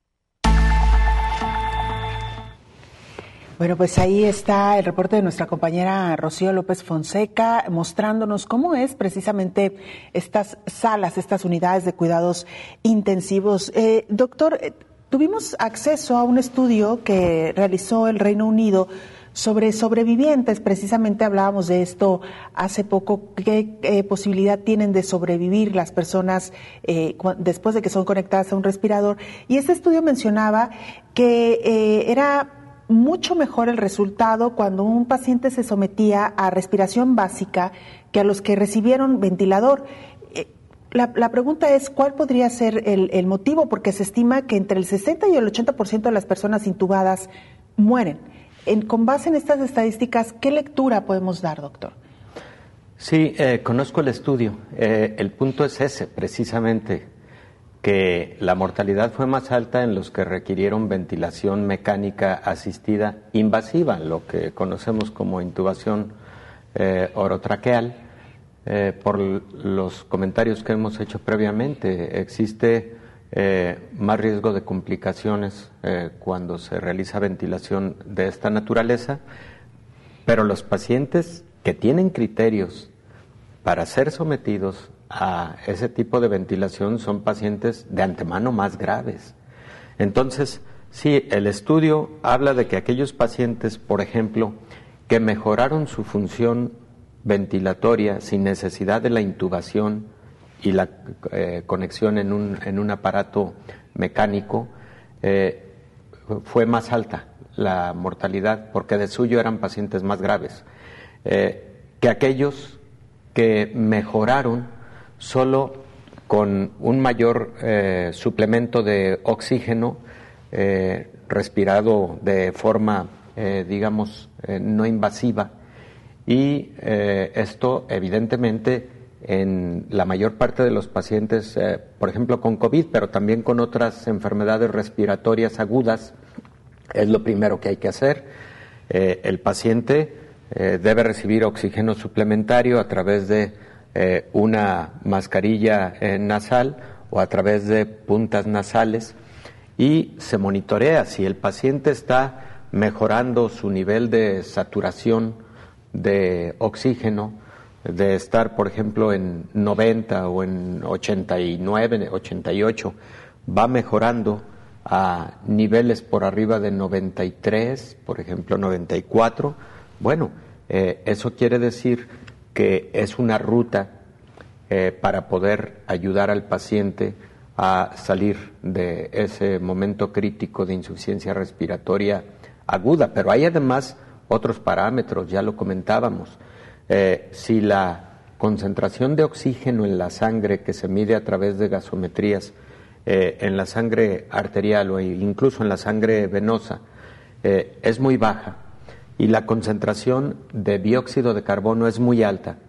Bueno, pues ahí está el reporte de nuestra compañera Rocío López Fonseca mostrándonos cómo es precisamente estas salas, estas unidades de cuidados intensivos. Eh, doctor, eh, tuvimos acceso a un estudio que realizó el Reino Unido sobre sobrevivientes. Precisamente hablábamos de esto hace poco. ¿Qué eh, posibilidad tienen de sobrevivir las personas eh, cu- después de que son conectadas a un respirador? Y este estudio mencionaba que eh, era mucho mejor el resultado cuando un paciente se sometía a respiración básica que a los que recibieron ventilador. Eh, la, la pregunta es, ¿cuál podría ser el, el motivo? Porque se estima que entre el sesenta y el ochenta por ciento de las personas intubadas mueren. En, con base en estas estadísticas, ¿qué lectura podemos dar, doctor? Sí, eh, conozco el estudio. Eh, el punto es ese, precisamente, que la mortalidad fue más alta en los que requirieron ventilación mecánica asistida invasiva, lo que conocemos como intubación eh, orotraqueal, eh, por los comentarios que hemos hecho previamente. Existe eh, más riesgo de complicaciones eh, cuando se realiza ventilación de esta naturaleza, pero los pacientes que tienen criterios para ser sometidos a ese tipo de ventilación son pacientes de antemano más graves. Entonces, sí, el estudio habla de que aquellos pacientes, por ejemplo, que mejoraron su función ventilatoria sin necesidad de la intubación y la eh, conexión en un, en un aparato mecánico, eh, fue más alta la mortalidad, porque de suyo eran pacientes más graves, eh, que aquellos que mejoraron solo con un mayor eh, suplemento de oxígeno eh, respirado de forma, eh, digamos, eh, no invasiva. Y eh, esto, evidentemente, en la mayor parte de los pacientes, eh, por ejemplo, con COVID, pero también con otras enfermedades respiratorias agudas, es lo primero que hay que hacer. Eh, el paciente eh, debe recibir oxígeno suplementario a través de Eh, una mascarilla eh, nasal o a través de puntas nasales, y se monitorea si el paciente está mejorando su nivel de saturación de oxígeno, de estar, por ejemplo, en noventa o en ochenta y nueve, ochenta y ocho, va mejorando a niveles por arriba de noventa y tres, por ejemplo, noventa y cuatro. Bueno, eh, eso quiere decir que es una ruta eh, para poder ayudar al paciente a salir de ese momento crítico de insuficiencia respiratoria aguda. Pero hay además otros parámetros, ya lo comentábamos. Eh, si la concentración de oxígeno en la sangre que se mide a través de gasometrías eh, en la sangre arterial o incluso en la sangre venosa eh, es muy baja y la concentración de dióxido de carbono es muy alta,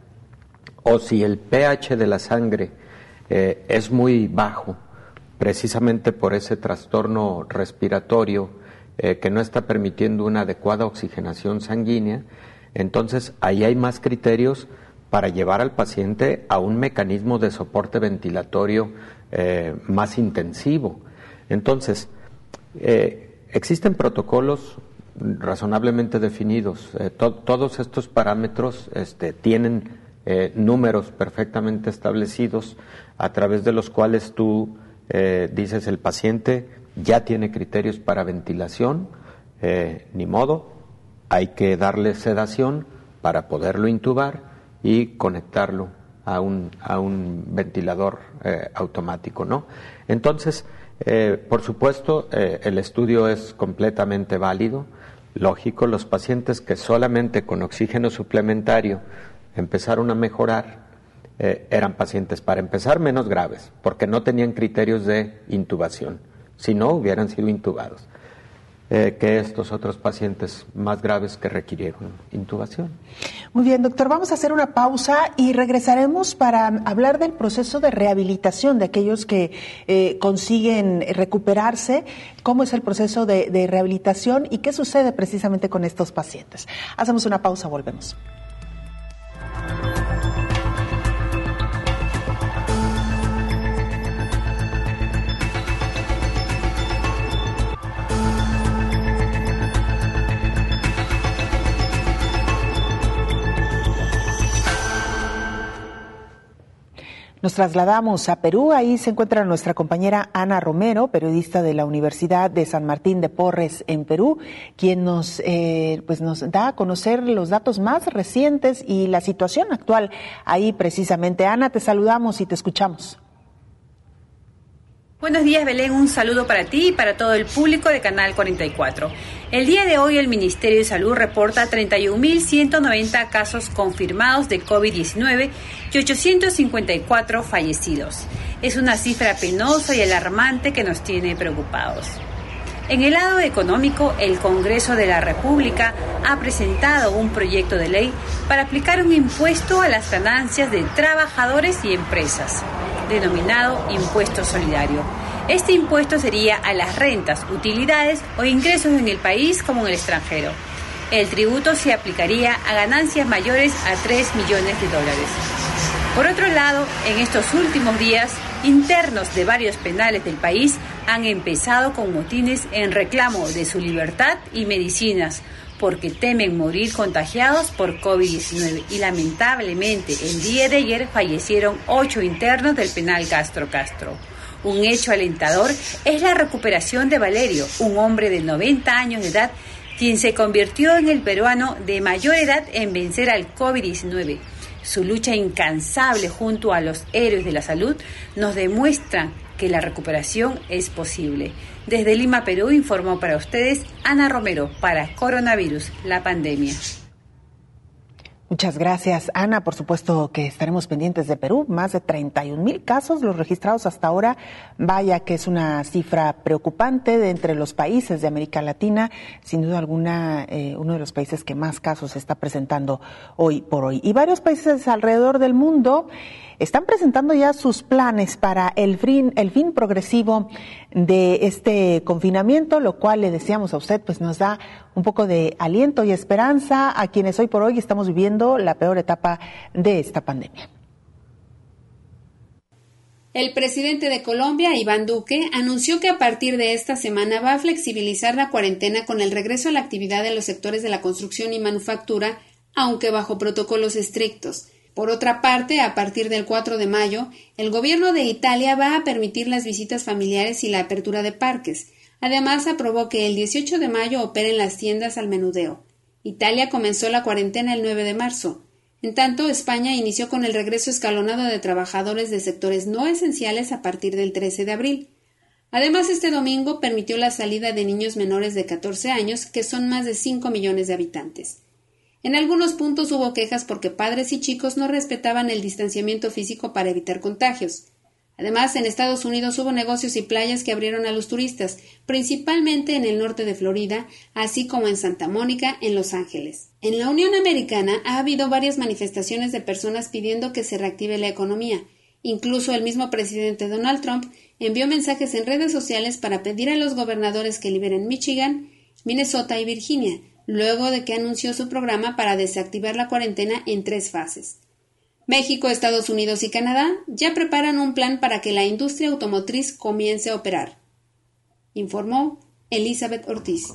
o si el pH de la sangre eh, es muy bajo, precisamente por ese trastorno respiratorio eh, que no está permitiendo una adecuada oxigenación sanguínea, entonces ahí hay más criterios para llevar al paciente a un mecanismo de soporte ventilatorio eh, más intensivo. Entonces, eh, existen protocolos razonablemente definidos. Eh, to- todos estos parámetros este, tienen eh, números perfectamente establecidos a través de los cuales tú eh, dices el paciente ya tiene criterios para ventilación, eh, ni modo, hay que darle sedación para poderlo intubar y conectarlo a un, a un ventilador eh, automático, ¿no? Entonces, eh, por supuesto, eh, el estudio es completamente válido, lógico. Los pacientes que solamente con oxígeno suplementario empezaron a mejorar eh, eran pacientes, para empezar, menos graves, porque no tenían criterios de intubación, si no hubieran sido intubados. Eh, que estos otros pacientes más graves que requirieron intubación. Muy bien, doctor, vamos a hacer una pausa y regresaremos para hablar del proceso de rehabilitación de aquellos que eh, consiguen recuperarse, cómo es el proceso de, de rehabilitación y qué sucede precisamente con estos pacientes. Hacemos una pausa, volvemos. Nos trasladamos a Perú, ahí se encuentra nuestra compañera Ana Romero, periodista de la Universidad de San Martín de Porres en Perú, quien nos, eh, pues nos da a conocer los datos más recientes y la situación actual ahí precisamente. Ana, te saludamos y te escuchamos. Buenos días, Belén. Un saludo para ti y para todo el público de Canal cuarenta y cuatro. El día de hoy el Ministerio de Salud reporta treinta y un mil ciento noventa casos confirmados de COVID diecinueve y ochocientos cincuenta y cuatro fallecidos. Es una cifra penosa y alarmante que nos tiene preocupados. En el lado económico, el Congreso de la República ha presentado un proyecto de ley para aplicar un impuesto a las ganancias de trabajadores y empresas, denominado impuesto solidario. Este impuesto sería a las rentas, utilidades o ingresos en el país como en el extranjero. El tributo se aplicaría a ganancias mayores a tres millones de dólares. Por otro lado, en estos últimos días, internos de varios penales del país han empezado con motines en reclamo de su libertad y medicinas, porque temen morir contagiados por COVID diecinueve. Y lamentablemente, el día de ayer fallecieron ocho internos del penal Castro Castro. Un hecho alentador es la recuperación de Valerio, un hombre de noventa años de edad, quien se convirtió en el peruano de mayor edad en vencer al COVID diecinueve. Su lucha incansable junto a los héroes de la salud nos demuestra que la recuperación es posible. Desde Lima, Perú, informó para ustedes Ana Romero para Coronavirus, la pandemia. Muchas gracias, Ana. Por supuesto que estaremos pendientes de Perú. Más de treinta y un mil casos los registrados hasta ahora. Vaya que es una cifra preocupante de entre los países de América Latina. Sin duda alguna, eh, uno de los países que más casos se está presentando hoy por hoy. Y varios países alrededor del mundo están presentando ya sus planes para el fin, el fin progresivo de este confinamiento, lo cual le decíamos a usted, pues nos da un poco de aliento y esperanza a quienes hoy por hoy estamos viviendo la peor etapa de esta pandemia. El presidente de Colombia, Iván Duque, anunció que a partir de esta semana va a flexibilizar la cuarentena con el regreso a la actividad de los sectores de la construcción y manufactura, aunque bajo protocolos estrictos. Por otra parte, a partir del cuatro de mayo, el gobierno de Italia va a permitir las visitas familiares y la apertura de parques. Además, aprobó que el dieciocho de mayo operen las tiendas al menudeo. Italia comenzó la cuarentena el nueve de marzo. En tanto, España inició con el regreso escalonado de trabajadores de sectores no esenciales a partir del trece de abril. Además, este domingo permitió la salida de niños menores de catorce años, que son más de cinco millones de habitantes. En algunos puntos hubo quejas porque padres y chicos no respetaban el distanciamiento físico para evitar contagios. Además, en Estados Unidos hubo negocios y playas que abrieron a los turistas, principalmente en el norte de Florida, así como en Santa Mónica, en Los Ángeles. En la Unión Americana ha habido varias manifestaciones de personas pidiendo que se reactive la economía. Incluso el mismo presidente Donald Trump envió mensajes en redes sociales para pedir a los gobernadores que liberen Michigan, Minnesota y Virginia, luego de que anunció su programa para desactivar la cuarentena en tres fases. México, Estados Unidos y Canadá ya preparan un plan para que la industria automotriz comience a operar, informó Elizabeth Ortiz.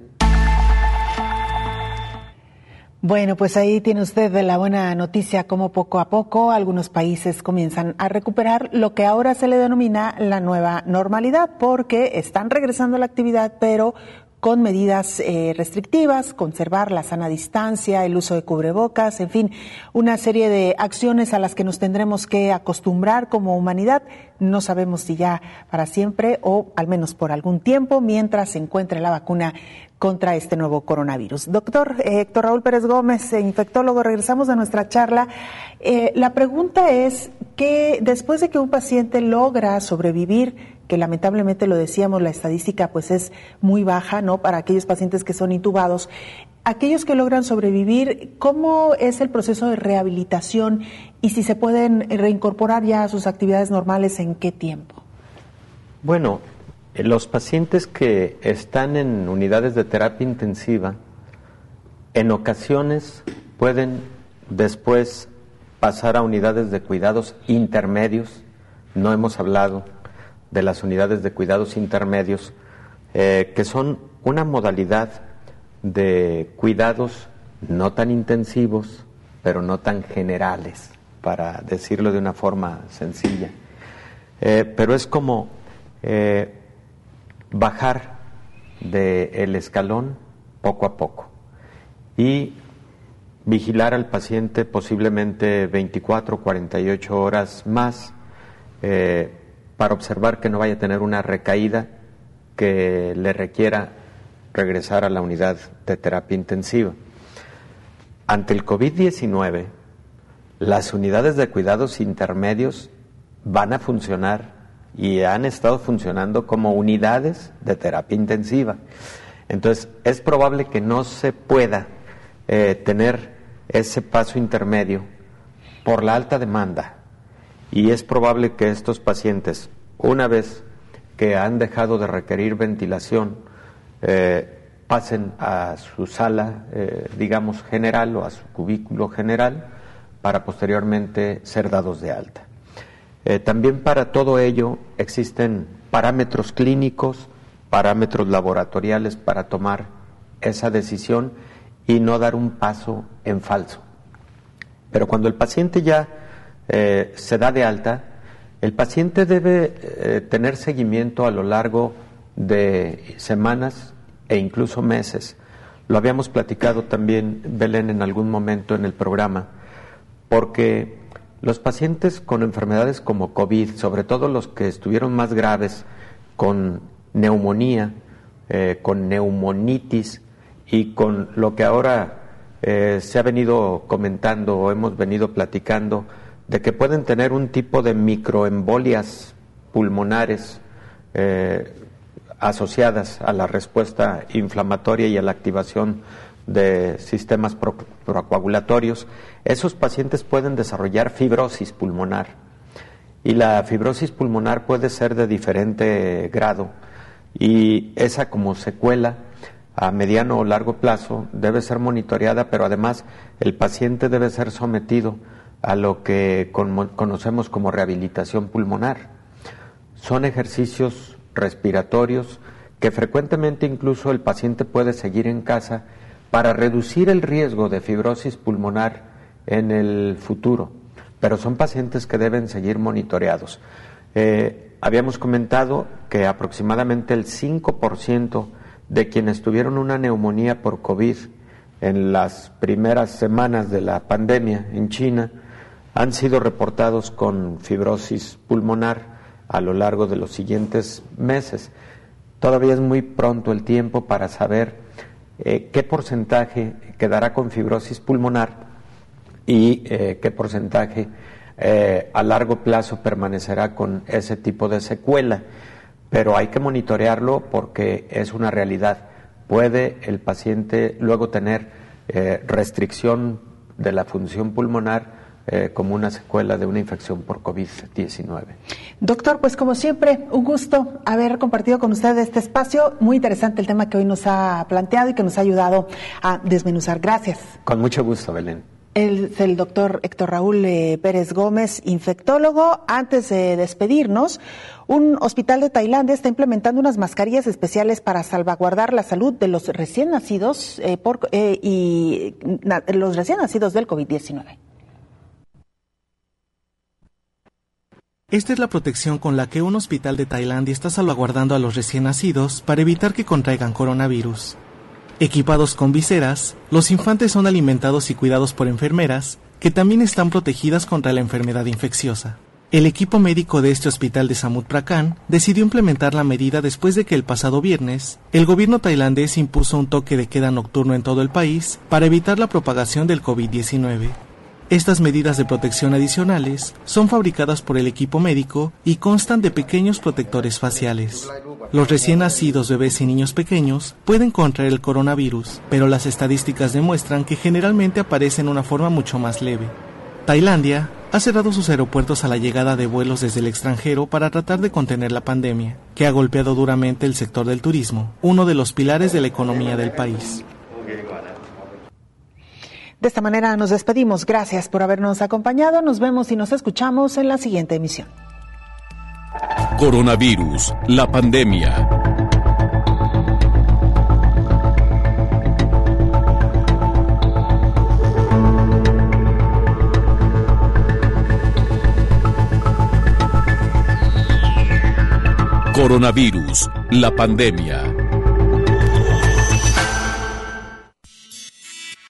Bueno, pues ahí tiene usted la buena noticia, como poco a poco algunos países comienzan a recuperar lo que ahora se le denomina la nueva normalidad, porque están regresando a la actividad, pero con medidas eh, restrictivas, conservar la sana distancia, el uso de cubrebocas, en fin, una serie de acciones a las que nos tendremos que acostumbrar como humanidad. No sabemos si ya para siempre o al menos por algún tiempo, mientras se encuentre la vacuna contra este nuevo coronavirus. Doctor eh, Héctor Raúl Pérez Gómez, eh, infectólogo, regresamos a nuestra charla. Eh, la pregunta es que después de que un paciente logra sobrevivir, que lamentablemente lo decíamos, la estadística pues es muy baja, ¿no?, para aquellos pacientes que son intubados, aquellos que logran sobrevivir, ¿cómo es el proceso de rehabilitación y si se pueden reincorporar ya a sus actividades normales, en qué tiempo? Bueno, los pacientes que están en unidades de terapia intensiva, en ocasiones pueden después pasar a unidades de cuidados intermedios. No hemos hablado de las unidades de cuidados intermedios, eh, que son una modalidad de cuidados no tan intensivos, pero no tan generales, para decirlo de una forma sencilla. Eh, pero es como eh, bajar del escalón poco a poco y vigilar al paciente posiblemente veinticuatro, cuarenta y ocho horas más, eh, para observar que no vaya a tener una recaída que le requiera regresar a la unidad de terapia intensiva. Ante el COVID diecinueve, las unidades de cuidados intermedios van a funcionar y han estado funcionando como unidades de terapia intensiva. Entonces, es probable que no se pueda eh, tener ese paso intermedio por la alta demanda. Y es probable que estos pacientes, una vez que han dejado de requerir ventilación, eh, pasen a su sala, eh, digamos, general o a su cubículo general, para posteriormente ser dados de alta. Eh, también para todo ello existen parámetros clínicos, parámetros laboratoriales para tomar esa decisión y no dar un paso en falso. Pero cuando el paciente ya Eh, se da de alta, el paciente debe eh, tener seguimiento a lo largo de semanas e incluso meses. Lo habíamos platicado también, Belén, en algún momento en el programa, porque los pacientes con enfermedades como COVID, sobre todo los que estuvieron más graves, con neumonía, eh, con neumonitis y con lo que ahora eh, se ha venido comentando o hemos venido platicando, de que pueden tener un tipo de microembolias pulmonares eh, asociadas a la respuesta inflamatoria y a la activación de sistemas pro, procoagulatorios, esos pacientes pueden desarrollar fibrosis pulmonar. Y la fibrosis pulmonar puede ser de diferente grado, y esa como secuela a mediano o largo plazo debe ser monitoreada, pero además el paciente debe ser sometido a lo que con, conocemos como rehabilitación pulmonar. Son ejercicios respiratorios que frecuentemente incluso el paciente puede seguir en casa para reducir el riesgo de fibrosis pulmonar en el futuro, pero son pacientes que deben seguir monitoreados. Eh, habíamos comentado que aproximadamente el cinco por ciento de quienes tuvieron una neumonía por COVID en las primeras semanas de la pandemia en China han sido reportados con fibrosis pulmonar a lo largo de los siguientes meses. Todavía es muy pronto el tiempo para saber eh, qué porcentaje quedará con fibrosis pulmonar y eh, qué porcentaje eh, a largo plazo permanecerá con ese tipo de secuela. Pero hay que monitorearlo porque es una realidad. Puede el paciente luego tener eh, restricción de la función pulmonar Eh, como una secuela de una infección por COVID diecinueve. Doctor, pues como siempre, un gusto haber compartido con usted este espacio. Muy interesante el tema que hoy nos ha planteado y que nos ha ayudado a desmenuzar. Gracias. Con mucho gusto, Belén. El, el doctor Héctor Raúl eh, Pérez Gómez, infectólogo. Antes de despedirnos, un hospital de Tailandia está implementando unas mascarillas especiales para salvaguardar la salud de los recién nacidos eh, por, eh, y na, los recién nacidos del COVID diecinueve. Esta es la protección con la que un hospital de Tailandia está salvaguardando a los recién nacidos para evitar que contraigan coronavirus. Equipados con viseras, los infantes son alimentados y cuidados por enfermeras, que también están protegidas contra la enfermedad infecciosa. El equipo médico de este hospital de Samut Prakan decidió implementar la medida después de que el pasado viernes, el gobierno tailandés impuso un toque de queda nocturno en todo el país para evitar la propagación del COVID diecinueve. Estas medidas de protección adicionales son fabricadas por el equipo médico y constan de pequeños protectores faciales. Los recién nacidos bebés y niños pequeños pueden contraer el coronavirus, pero las estadísticas demuestran que generalmente aparece en una forma mucho más leve. Tailandia ha cerrado sus aeropuertos a la llegada de vuelos desde el extranjero para tratar de contener la pandemia, que ha golpeado duramente el sector del turismo, uno de los pilares de la economía del país. De esta manera nos despedimos. Gracias por habernos acompañado. Nos vemos y nos escuchamos en la siguiente emisión. Coronavirus, la pandemia. Coronavirus, la pandemia.